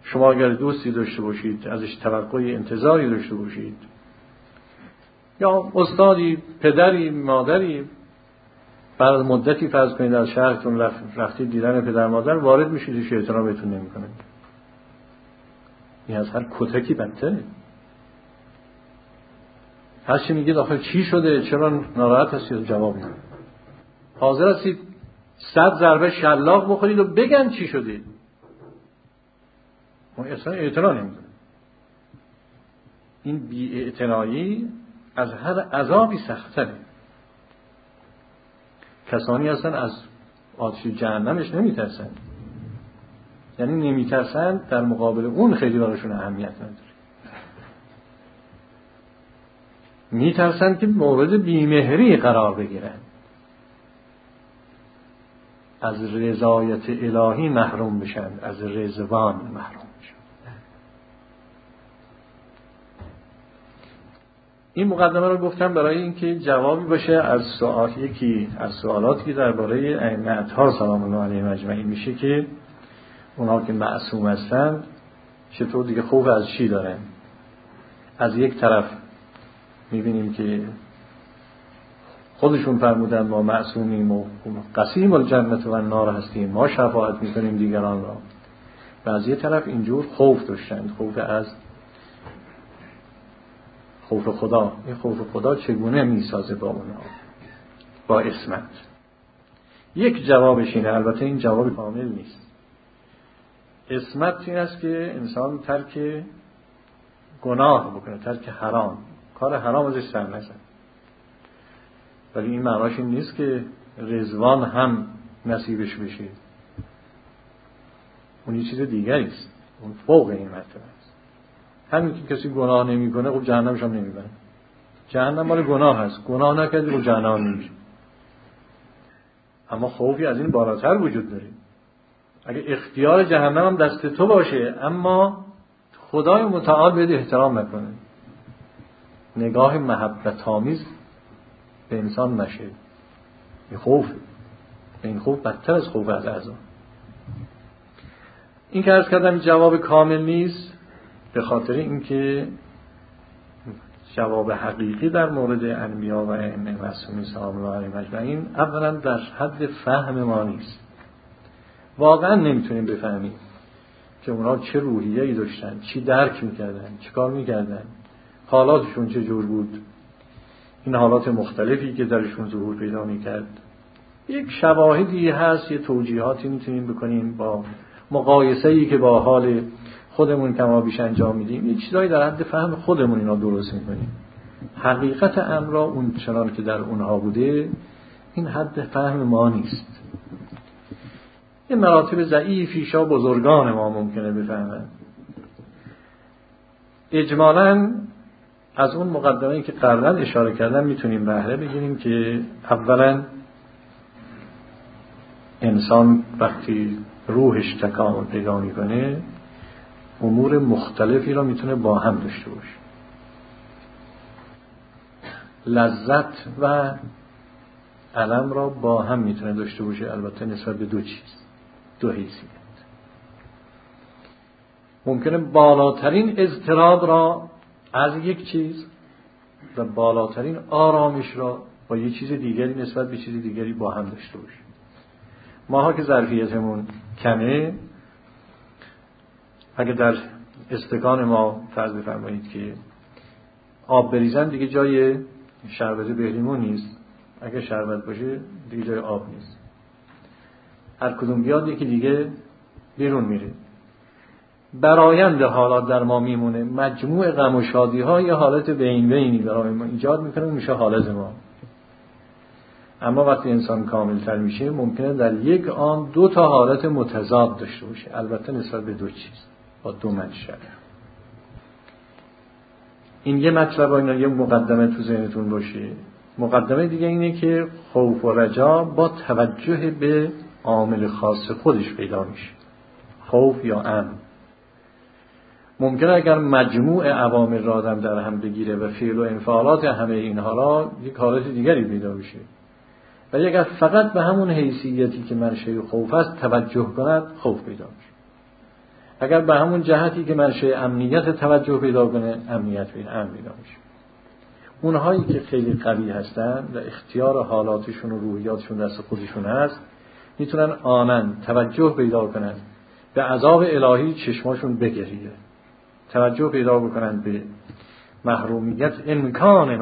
شما اگر دوستی داشته باشید، ازش توقع انتظاری داشته باشید، یا استادی، پدری، مادری، بعد از مدتی فرض کنید از شهرتون رفتید دیدن پدر مادر، وارد میشید هیچ احترام بهتون نمیکنه. این از هر کتکی بدتره. هر چی میگید آخه چی شده، چرا ناراحت هستید، جواب میدید. حاضر هستید 100 ضربه شلاق بخورید و بگن چی شده. اون اصلا اعتنا نمیکنه. این بی‌اعتنایی از هر عذابی سخت‌تره. کسانی هستن از آتش جهنمش نمیترسن، یعنی نمیترسن در مقابل اون خیلی براشون اهمیت نداره. میترسن که مورد بیمهری قرار بگیرن، از رضایت الهی محروم بشن، از رضوان محروم بشن. این مقدمه رو گفتم برای اینکه جوابی باشه از یکی از سوالاتی که درباره ائمه اطهار سلام الله علیهم اجمعین میشه که اونها که معصوم هستند چطور دیگه خوف از چی دارن. از یک طرف میبینیم که خودشون فرمودن ما معصومیم و قسیم الجنت و النار هستیم، ما شفاعت میکنیم دیگران را. و از یک طرف اینجور خوف داشتند، خوف از خوف خدا. این خوف خدا چگونه میسازه با اونها، با عصمت؟ یک جوابش اینه، البته این جواب کامل نیست. عصمت این است که انسان ترک گناه بکنه، ترک حرام، کار حرام ازش سر نزن. ولی این معناش این نیست که رضوان هم نصیبش بشه. اون یه چیز دیگری است، اون فوق این مرتبه است. همین که کسی گناه نمیکنه خب جهنمش هم نمیبره. جهنم مال گناه هست، گناه نکردی خب جهنم نمیشه. اما خوفی از این بالاتر وجود داره. اگه اختیار جهنم هم دست تو باشه اما خدای متعال بهت احترام نکنه، نگاه محبت آمیز به انسان نشه، این خوف، این خوف بدتر از خوف از عذاب. این که عرض کردم جواب کامل نیست، به خاطر اینکه جواب حقیقی در مورد انبیا و ائمه معصومین سلام الله علیهم اجمعین اولا در حد فهم ما نیست. واقعا نمیتونیم بفهمیم که اونا چه روحیه‌ای داشتن، چی درک میکردن، چی کار میکردن، حالاتشون چه جور بود. این حالات مختلفی که درشون ظهور پیدا میکرد، یک شواهدی هست، یه توجیهاتی میتونیم بکنیم با مقایسه‌ای که با حال خودمون کما بیش انجام میدیم، یک چیزایی در حد فهم خودمون اینا درست میکنیم. حقیقت امر اون چنان که در اونها بوده این حد فهم ما نیست. این مراتب ضعیفی شا بزرگان ما ممکنه بفهمند. اجمالاً از اون مقدمه‌ای که قبلا اشاره کردم میتونیم بهره بگیریم که اولا انسان وقتی روحش تکامل پیدا میکنه امور مختلفی را میتونه با هم داشته باشه. لذت و الم را با هم میتونه داشته باشه، البته نسبت به دو چیز، دو حیثیت. ممکنه بالاترین اضطراب را از یک چیز و بالاترین آرامش را با یک چیز دیگری نسبت به چیز دیگری با هم داشته باشه. ماها که ظرفیتمون کمه، اگه در استکان ما فرض بفرمایید که آب بریزن دیگه جای شربت بهلیمون نیست، اگه شربت باشه دیگه جای آب نیست. هر کدوم بیاد یکی دیگه بیرون میره. برآیند حالات در ما میمونه، مجموع غم و شادی ها یه حالت بین بینی برای ما ایجاد میکنه، میشه حالت ما. اما وقتی انسان کاملتر میشه ممکنه در یک آن دو تا حالت متضاد داشته باشه، البته نسبت به دو چیز، با دو منشأ. این یه مطلب، اینا یه مقدمه تو ذهنتون باشه. مقدمه دیگه اینه که خوف و رجا با توجه به عامل خاص خودش پیدا میشه، خوف یا امن. ممکنه اگر مجموع عوامل را آدم در هم بگیره و فعل و انفعالات همه اینها را یک حالت دیگری پیدا بشه، و اگر فقط به همون حیثیتی که منشأ خوف است توجه کند خوف پیدا میشه. اگر به همون جهتی که منشأ امنیت توجه پیدا کنه، امنیت پیدا میشه. اونهایی که خیلی قوی هستن و اختیار حالاتشون و روحیاتشون دست خودشون هست، میتونن آنن توجه پیدا کنن به عذاب الهی، چشماشون بگریه، توجه پیدا بکنن به محرومیت، امکان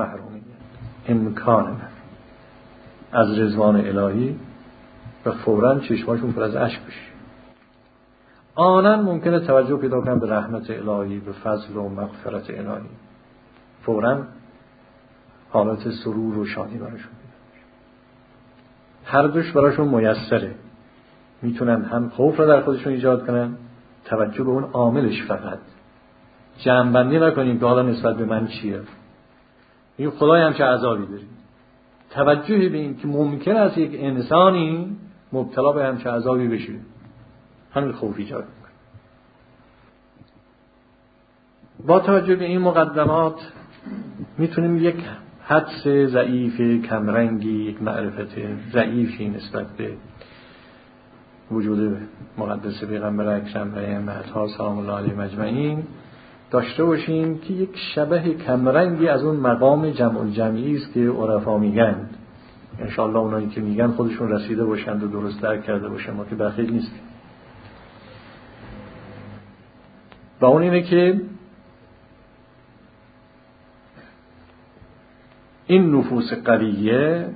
از رضوان الهی و فوراً چشماشون پر از اشک بشه. آنن ممکنه توجه پیدا کنن به رحمت الهی، به فضل و مغفرت الهی، فوراً حالت سرور و شادی براشون پیدا میشه. هر دوش براشون میسره، میتونن هم خوف رو در خودشون ایجاد کنن، توجه به اون عاملش، فقط جمع‌بندی نکنیم که حالا نسبت به من چیه، این خدای هم چه عذابی داره. توجه به این که ممکن است یک انسانی مبتلا به همچه عذابی بشه، همین خوف ایجاد میکنه. با توجه به این مقدمات میتونیم یک حدس ضعیف کمرنگی، یک معرفت ضعیفی نسبت به وجود مقدس پیغمبر اکرم و ائمه‌ها سلام الله علیهم اجمعین داشته باشیم که یک شبه کمرنگی از اون مقام جمع الجمعی است که عرفا میگن. انشاءالله اونایی که میگن خودشون رسیده باشند و درست درک کرده باشند، ما که بخیل نیستیم. و اون اینه که این نفوس قویه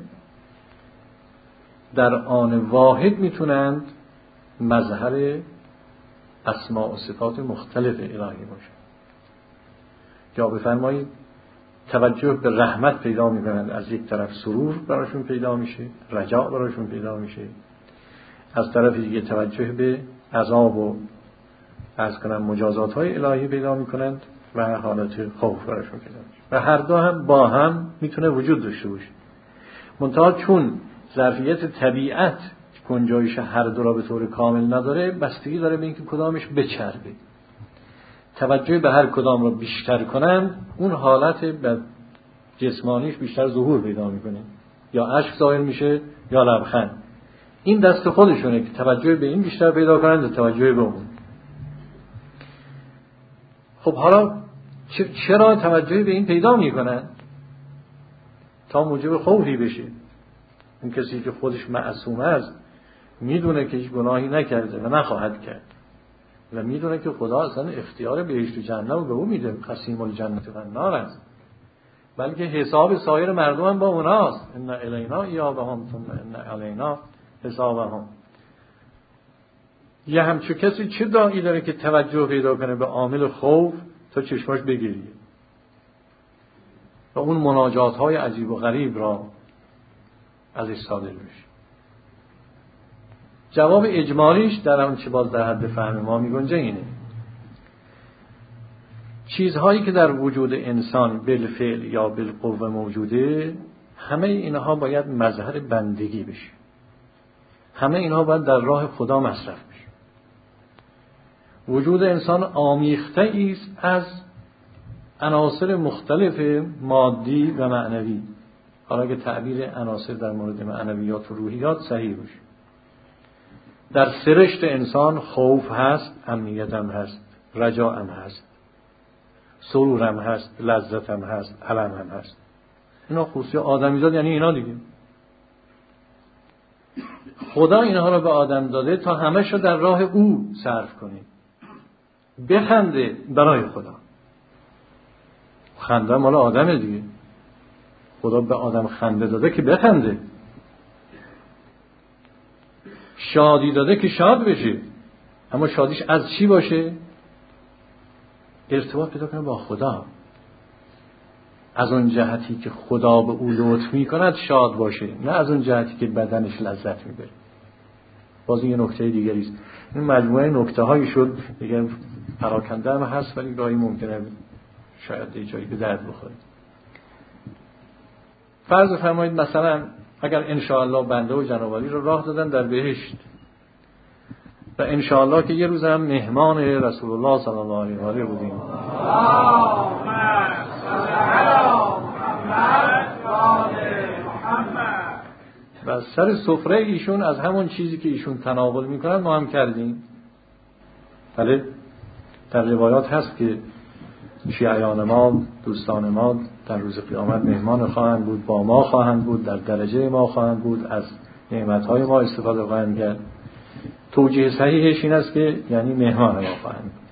در آن واحد میتونند مظهر اسماء و صفات مختلف الهی باشند. یا بفرمایید توجه به رحمت پیدا میکنند، از یک طرف سرور براشون پیدا میشه، رجاء براشون پیدا میشه، از طرف دیگه توجه به عذاب و از کنم مجازات های الهی پیدا میکنند و حالت خوف براشون پیدا میشه. و هر دو هم با هم میتونه وجود داشته باشه. منتها چون ظرفیت طبیعت گنجایش هر دو را به طور کامل نداره، بستگی داره به اینکه کدامش بچربه. توجه به هر کدام را بیشتر کنن، اون حالت به جسمانیش بیشتر ظهور پیدا میکنه، یا اشک ظاهر میشه یا لبخند. این دست خودشونه که توجه به این بیشتر پیدا کنن و توجه به اون. خب حالا چرا توجه به این پیدا میکنن؟ تا موجب خوفی بشه. اون کسی که خودش معصوم است میدونه که هیچ گناهی نکرده و نخواهد کرد و میدونه که خدا اصلا اختیار بهشت و جهنم به او میده، قسیم الجنت و النار است، بلکه حساب سایر مردم هم با اوناست. ان الینا ایابهم ثم ان علینا حسابهم. یه همچون کسی چه داعی داره که توجه پیدا کنه به عامل خوف تا چشماش بگیریه و اون مناجات های عجیب و غریب را ازش صادر بشه؟ جواب اجمالیش در آنچه باز در حد فهم ما میگنجه اینه: چیزهایی که در وجود انسان بالفعل یا بالقوه موجوده، همه اینها باید مظهر بندگی بشه، همه اینها باید در راه خدا مصرف بشه. وجود انسان آمیخته است از عناصر مختلف مادی و معنوی. حالا که تعبیر عناصر در مورد معنویات و روحیات صحیح باشه، در سرشت انسان خوف هست، امنیت هم هست، رجاء هم هست، سرور هم هست، لذت هم هست، الم هم هست. اینا خصوصی آدمیزاد، یعنی اینا دیگه. خدا اینها رو به آدم داده تا همش رو در راه او صرف کنه. بخنده برای خدا. خنده مال آدمه دیگه. خدا به آدم خنده داده که بخنده، شادی داده که شاد بشه. اما شادیش از چی باشه؟ ارتباط پیدا کنه با خدا، از اون جهتی که خدا به او لطف میکند شاد باشه، نه از اون جهتی که بدنش لذت میبره. باز این یه نکته دیگری است. این مجموعه نکته هایی شد دیگه، پراکنده هم هست ولی گاهی ممکنه شاید یه جایی به درد بخوره. فرض فرمایید مثلا اگر انشاءالله بنده و جناب عالی رو راه دادن در بهشت و انشاءالله که یه روز هم مهمان رسول الله صلی الله علیه و آله بودیم، و سر سفره ایشون از همون چیزی که ایشون تناول میکنن ما هم کردیم. بله، در روایات هست که شیعیان ما، دوستان ما در روز قیامت مهمان خواهند بود، با ما خواهند بود، در درجه ما خواهند بود، از نعمتهای ما استفاده خواهند کرد. توجیه صحیحش این است که یعنی مهمان ما خواهند بود.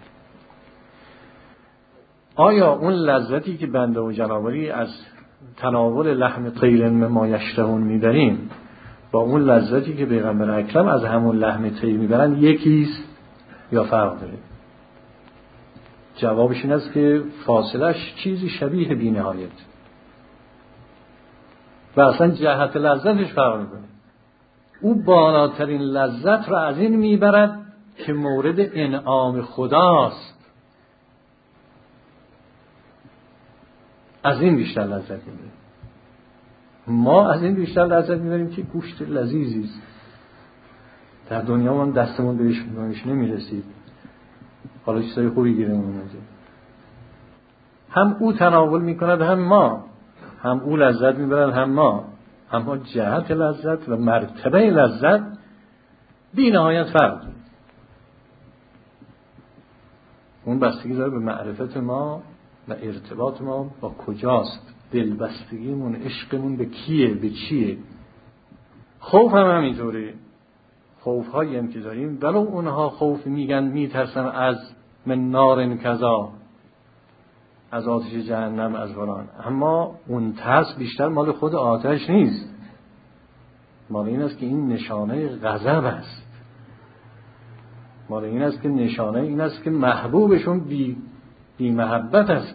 آیا اون لذتی که بنده و جنابالی از تناول لحم طیر مما یشتهون میبریم با اون لذتی که پیغمبر اکرم از همون لحم طیر میبرن یکیست یا فرق داره؟ جوابش این است که فاصلش چیزی شبیه بی‌نهایت و اصلا جهت لذتش فرق میکنه. او بالاترین لذت را از این میبرد که مورد انعام خداست، از این بیشتر لذت میبریم. ما از این بیشتر لذت میبریم که گوشت لذیذی است در دنیا ما دستمون بهش نمیرسید، حالا چیزای خوبی گیرمون اومده. هم او تناول میکند هم ما، هم او لذت میبرد هم ما، اما جهت لذت و مرتبه لذت بی نهایت فرق داره. اون بستگی داره به معرفت ما و ارتباط ما با کجاست، دلبستگیمون، عشقمون به کیه، به چیه. خوف هم همینطوره. خوف‌هایی هم که داریم ولو اونها خوف میگن میترسن از من نار کذا، از آتش جهنم، از فلان، اما اون ترس بیشتر مال خود آتش نیست، مال این است که این نشانه غضب است، مال این است که نشانه این است که محبوبشون بی محبت است.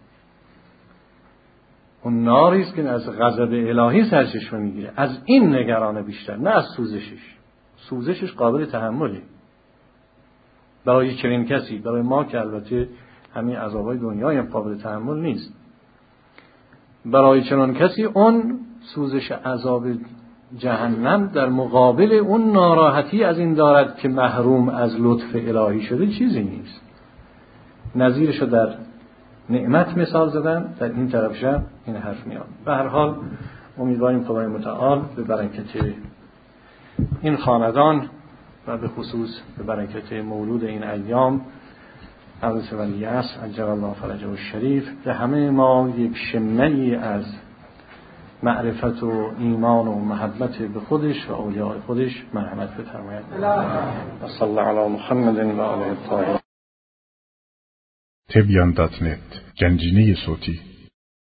اون ناری است که از غضب الهی سرچشمه میگیره. از این نگرانه بیشتر، نه از سوزشش. سوزشش قابل تحمله برای چنین کسی. برای ما که البته همین عذابای دنیا هم قابل تحمل نیست، برای چنان کسی اون سوزش عذاب جهنم در مقابل اون ناراحتی از این دارد که محروم از لطف الهی شده چیزی نیست. نظیرش رو در نعمت مثال زدن، در این طرفش این حرف میاد. به هر حال امیدواریم خدای متعال به برکت این خاندان و به خصوص به برکت مولود این ایام حضرت ولیعصر عجل الله فرجه الشریف به همه ما یک شمعی از معرفت و ایمان و محبت به خودش و اولیاء خودش مرحمت بفرماید. صلی الله علی محمد و آله الطاهرین. تبیان.net گنجینه صوتی